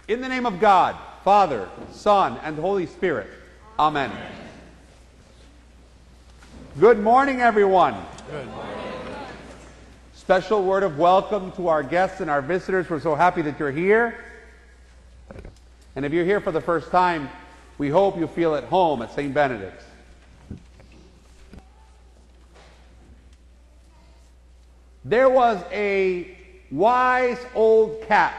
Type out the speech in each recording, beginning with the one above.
In the name of God, Father, Son, and Holy Spirit. Amen. Good morning, everyone. Good morning. Special word of welcome to our guests and our visitors. We're so happy that you're here. And if you're here for the first time, we hope you feel at home at St. Benedict's. There was a wise old cat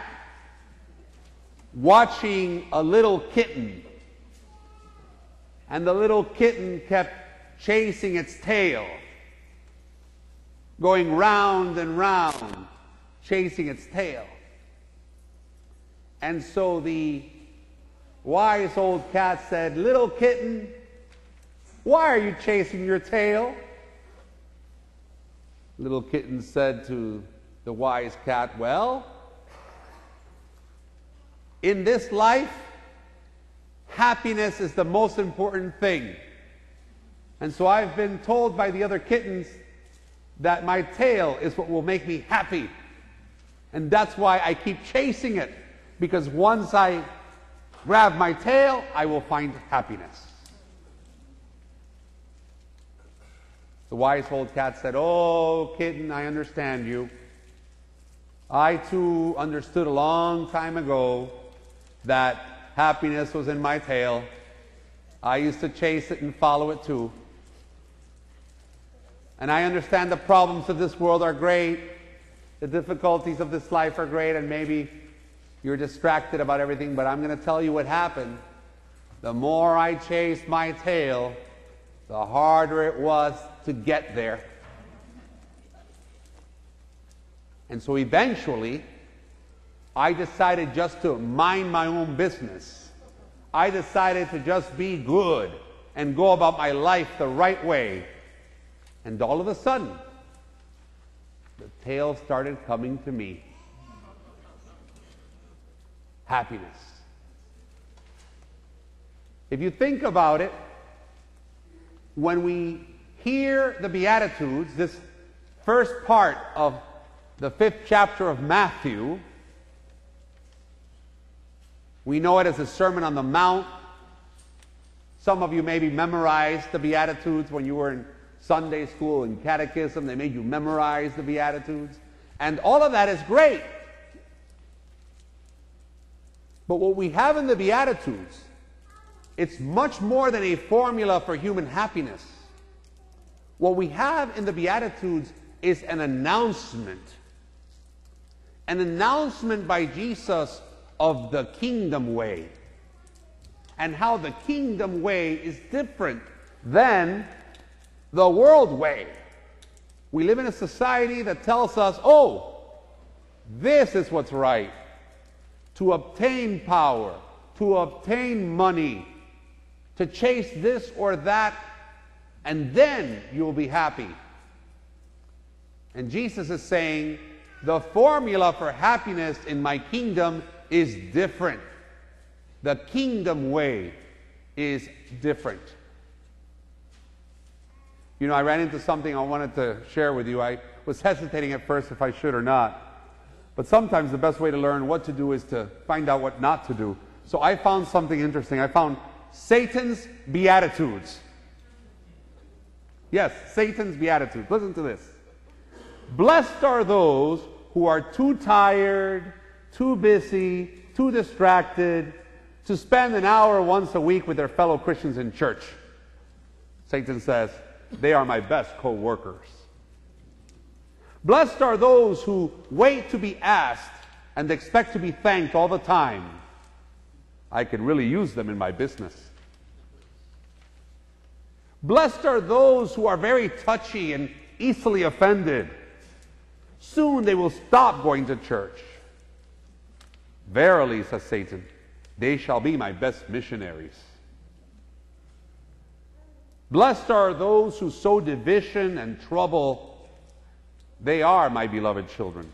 watching a little kitten, and the little kitten kept chasing its tail, going round and round, chasing its tail. And so the wise old cat said, "Little kitten, why are you chasing your tail?" Little kitten said to the wise cat, "Well, in this life, happiness is the most important thing. And so I've been told by the other kittens that my tail is what will make me happy. And that's why I keep chasing it, because once I grab my tail, I will find happiness." The wise old cat said, "Oh, kitten, I understand you. I too understood a long time ago that happiness was in my tail. I used to chase it and follow it too. And I understand the problems of this world are great, the difficulties of this life are great, and maybe you're distracted about everything, but I'm going to tell you what happened. The more I chased my tail, the harder it was to get there. And so eventually, I decided just to mind my own business. I decided to just be good and go about my life the right way. And all of a sudden, the tail started coming to me. Happiness. If you think about it, when we hear the Beatitudes, this first part of the 5th chapter of Matthew, we know it as the Sermon on the Mount. Some of you maybe memorized the Beatitudes when you were in Sunday school and catechism. They made you memorize the Beatitudes. And all of that is great. But what we have in the Beatitudes, it's much more than a formula for human happiness. What we have in the Beatitudes is an announcement. An announcement by Jesus of the kingdom way. And how the kingdom way is different than the world way. We live in a society that tells us, oh, this is what's right. To obtain power, to obtain money, to chase this or that, and then you'll be happy. And Jesus is saying, the formula for happiness in my kingdom is different. The kingdom way is different. You know, I ran into something I wanted to share with you. I was hesitating at first if I should or not. But sometimes the best way to learn what to do is to find out what not to do. So I found something interesting. I found Satan's Beatitudes. Yes, Satan's Beatitudes. Listen to this. Blessed are those who are too tired, too busy, too distracted to spend an hour once a week with their fellow Christians in church. Satan says, they are my best co-workers. Blessed are those who wait to be asked and expect to be thanked all the time. I could really use them in my business. Blessed are those who are very touchy and easily offended. Soon they will stop going to church. Verily, says Satan, they shall be my best missionaries. Blessed are those who sow division and trouble. They are my beloved children.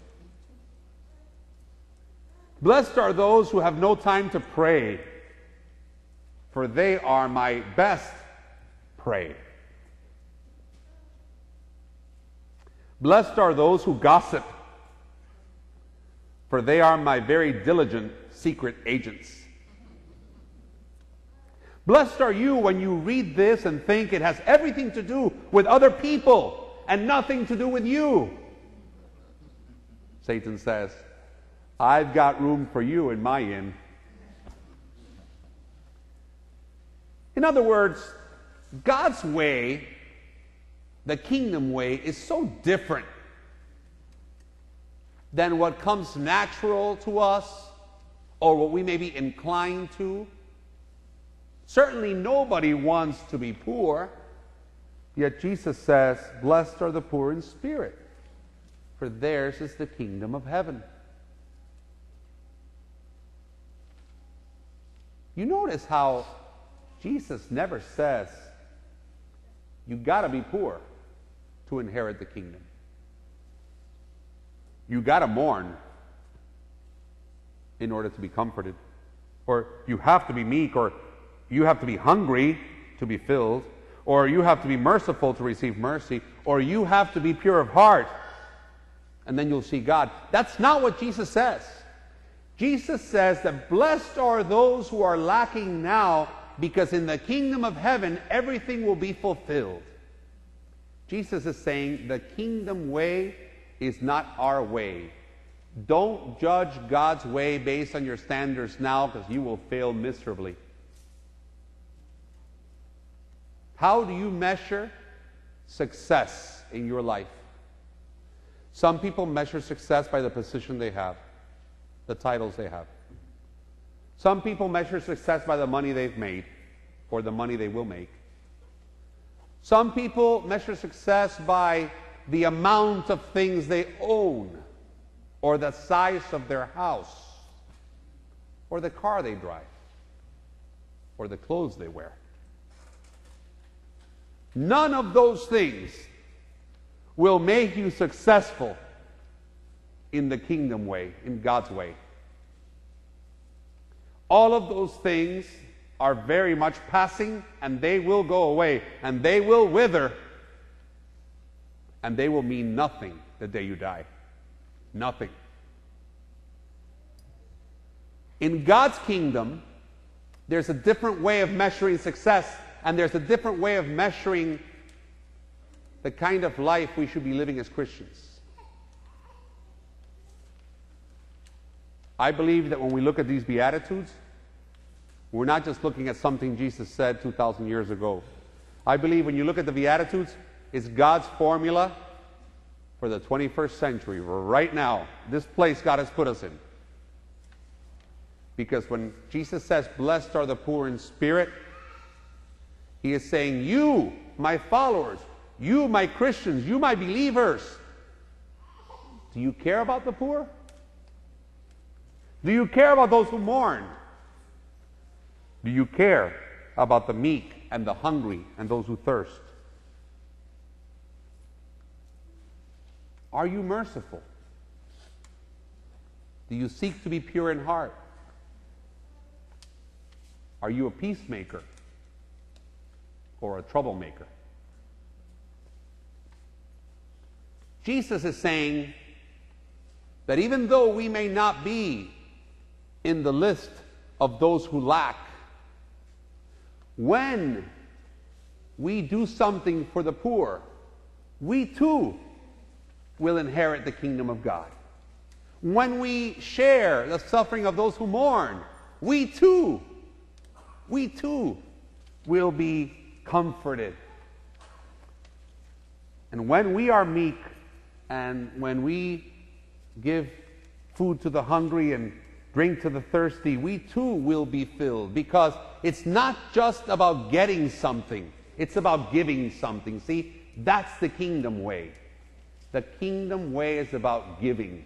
Blessed are those who have no time to pray, for they are my best prey. Blessed are those who gossip, for they are my very diligent secret agents. Blessed are you when you read this and think it has everything to do with other people and nothing to do with you. Satan says, I've got room for you in my inn. In other words, God's way, the kingdom way, is so different than what comes natural to us or what we may be inclined to. Certainly nobody wants to be poor, yet Jesus says, blessed are the poor in spirit, for theirs is the kingdom of heaven. You notice how Jesus never says, you got to be poor to inherit the kingdom. You got to mourn in order to be comforted. Or you have to be meek, or you have to be hungry to be filled, or you have to be merciful to receive mercy, or you have to be pure of heart, and then you'll see God. That's not what Jesus says. Jesus says that blessed are those who are lacking now, because in the kingdom of heaven, everything will be fulfilled. Jesus is saying the kingdom way is not our way. Don't judge God's way based on your standards now, because you will fail miserably. How do you measure success in your life? Some people measure success by the position they have, the titles they have. Some people measure success by the money they've made or the money they will make. Some people measure success by the amount of things they own or the size of their house or the car they drive or the clothes they wear. None of those things will make you successful in the kingdom way, in God's way. All of those things are very much passing, and they will go away, and they will wither, and they will mean nothing the day you die. Nothing. In God's kingdom, there's a different way of measuring success, and there's a different way of measuring the kind of life we should be living as Christians. I believe that when we look at these Beatitudes, we're not just looking at something Jesus said 2,000 years ago. I believe when you look at the Beatitudes, it's God's formula for the 21st century, right now, this place God has put us in. Because when Jesus says, blessed are the poor in spirit, he is saying, you, my followers, you, my Christians, you, my believers, do you care about the poor? Do you care about those who mourn? Do you care about the meek and the hungry and those who thirst? Are you merciful? Do you seek to be pure in heart? Are you a peacemaker or a troublemaker? Jesus is saying that even though we may not be in the list of those who lack, when we do something for the poor, we too will inherit the kingdom of God. When we share the suffering of those who mourn, we too will be comforted. And when we are meek, and when we give food to the hungry and drink to the thirsty, we too will be filled. Because it's not just about getting something, it's about giving something. See, that's the kingdom way. The kingdom way is about giving.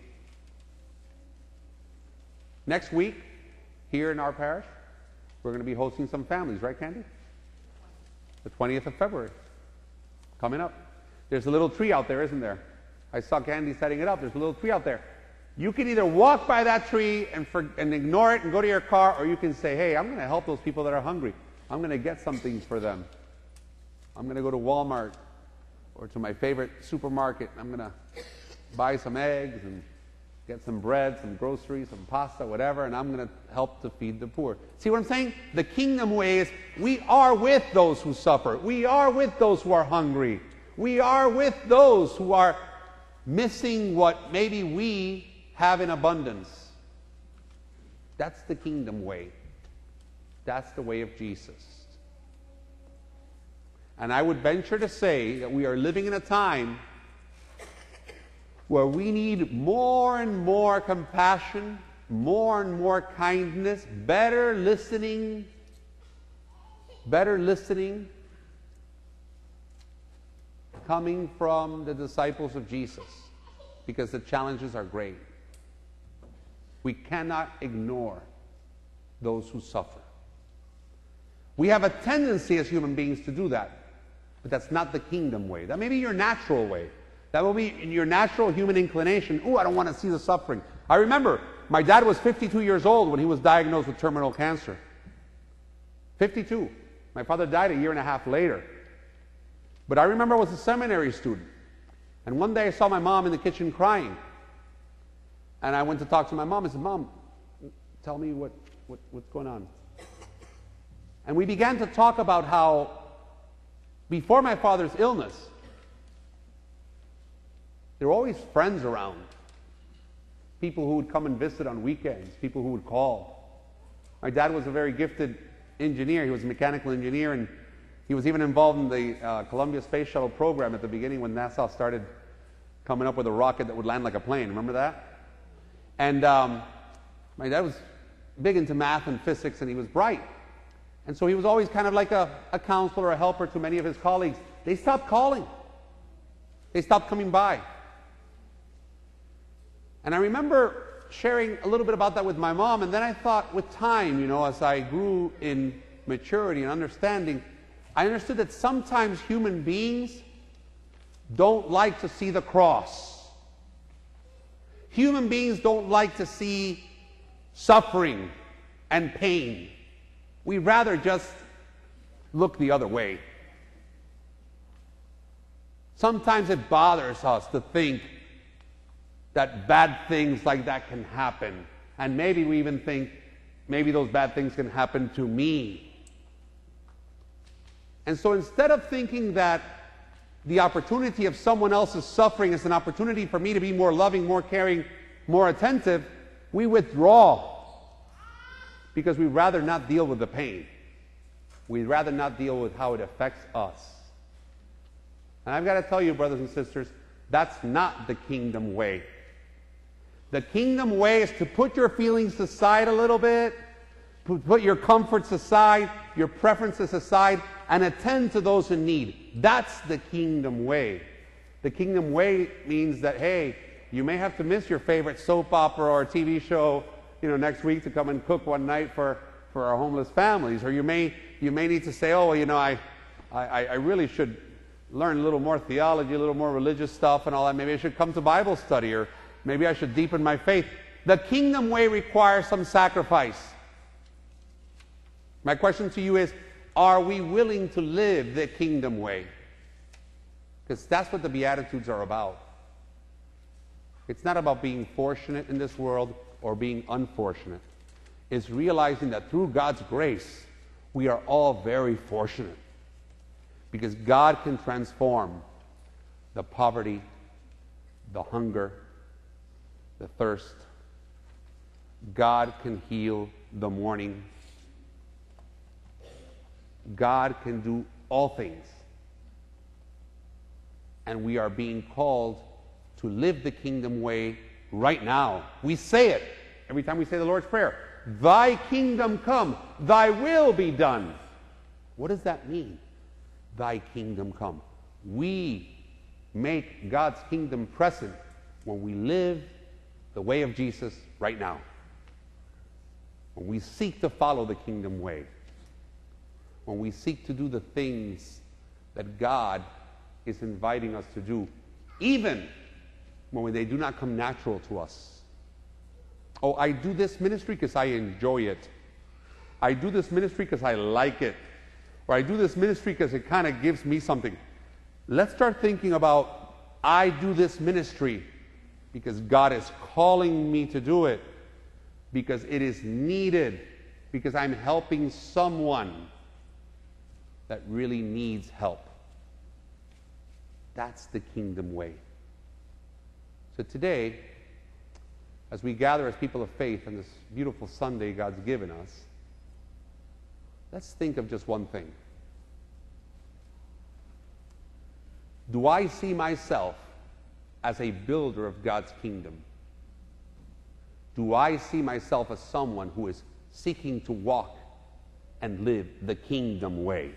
Next week, here in our parish, we're going to be hosting some families, right, Candy? The 20th of February, coming up. There's a little tree out there, isn't there? I saw Candy setting it up. There's a little tree out there. You can either walk by that tree and ignore it and go to your car, or you can say, hey, I'm going to help those people that are hungry. I'm going to get something for them. I'm going to go to Walmart or to my favorite supermarket. I'm going to buy some eggs and get some bread, some groceries, some pasta, whatever, and I'm going to help to feed the poor. See what I'm saying? The kingdom way is we are with those who suffer. We are with those who are hungry. We are with those who are missing what maybe we have in abundance. That's the kingdom way. That's the way of Jesus. And I would venture to say that we are living in a time where we need more and more compassion, more and more kindness, better listening coming from the disciples of Jesus, because the challenges are great. We cannot ignore those who suffer. We have a tendency as human beings to do that, but that's not the kingdom way. That may be your natural way. That will be in your natural human inclination. Oh, I don't want to see the suffering. I remember my dad was 52 years old when he was diagnosed with terminal cancer. 52. My father died a year and a half later. But I remember I was a seminary student. And one day I saw my mom in the kitchen crying. And I went to talk to my mom. I said, Mom, tell me what's going on. And we began to talk about how before my father's illness, there were always friends around. People who would come and visit on weekends, people who would call. My dad was a very gifted engineer. He was a mechanical engineer, and he was even involved in the Columbia Space Shuttle program at the beginning when NASA started coming up with a rocket that would land like a plane. Remember that? And my dad was big into math and physics, and he was bright. And so he was always kind of like a counselor, a helper to many of his colleagues. They stopped calling. They stopped coming by. And I remember sharing a little bit about that with my mom, and then I thought with time, as I grew in maturity and understanding, I understood that sometimes human beings don't like to see the cross. Human beings don't like to see suffering and pain. We'd rather just look the other way. Sometimes it bothers us to think that bad things like that can happen. And maybe we even think, maybe those bad things can happen to me. And so instead of thinking that the opportunity of someone else's suffering is an opportunity for me to be more loving, more caring, more attentive, we withdraw because we'd rather not deal with the pain. We'd rather not deal with how it affects us. And I've got to tell you, brothers and sisters, that's not the kingdom way. The kingdom way is to put your feelings aside a little bit, put your comforts aside, your preferences aside, and attend to those in need. That's the kingdom way. The kingdom way means that, hey, you may have to miss your favorite soap opera or TV show, next week to come and cook one night for our homeless families. Or you may need to say, oh, I really should learn a little more theology, a little more religious stuff and all that. Maybe I should come to Bible study, or maybe I should deepen my faith. The kingdom way requires some sacrifice. My question to you is, are we willing to live the kingdom way? Because that's what the Beatitudes are about. It's not about being fortunate in this world or being unfortunate. It's realizing that through God's grace, we are all very fortunate. Because God can transform the poverty, the hunger, the thirst. God can heal the mourning. God can do all things. And we are being called to live the kingdom way right now. We say it every time we say the Lord's Prayer. Thy kingdom come, thy will be done. What does that mean? Thy kingdom come. We make God's kingdom present when we live the way of Jesus right now. When we seek to follow the kingdom way. When we seek to do the things that God is inviting us to do, even when they do not come natural to us. Oh, I do this ministry because I enjoy it. I do this ministry because I like it. Or I do this ministry because it kind of gives me something. Let's start thinking about, I do this ministry because God is calling me to do it, because it is needed, because I'm helping someone that really needs help. That's the kingdom way. So today, as we gather as people of faith on this beautiful Sunday God's given us, let's think of just one thing. Do I see myself as a builder of God's kingdom? Do I see myself as someone who is seeking to walk and live the kingdom way?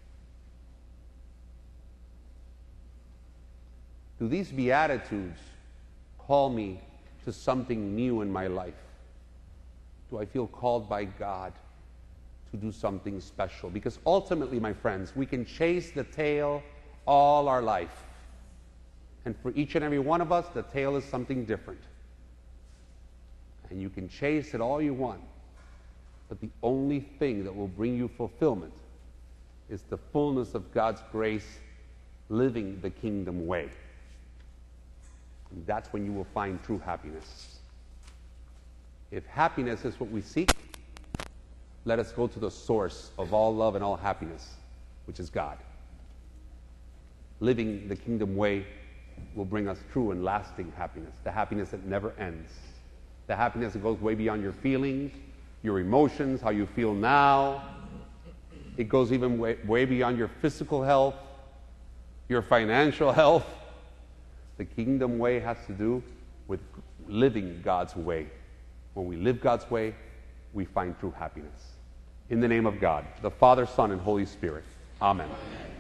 Do these Beatitudes call me to something new in my life? Do I feel called by God to do something special? Because ultimately, my friends, we can chase the tail all our life. And for each and every one of us, the tail is something different. And you can chase it all you want. But the only thing that will bring you fulfillment is the fullness of God's grace, living the kingdom way. And that's when you will find true happiness. If happiness is what we seek, let us go to the source of all love and all happiness, which is God. Living the kingdom way will bring us true and lasting happiness, the happiness that never ends, the happiness that goes way beyond your feelings, your emotions, how you feel now. It goes even way beyond your physical health, your financial health. The kingdom way has to do with living God's way. When we live God's way, we find true happiness. In the name of God, the Father, Son, and Holy Spirit. Amen.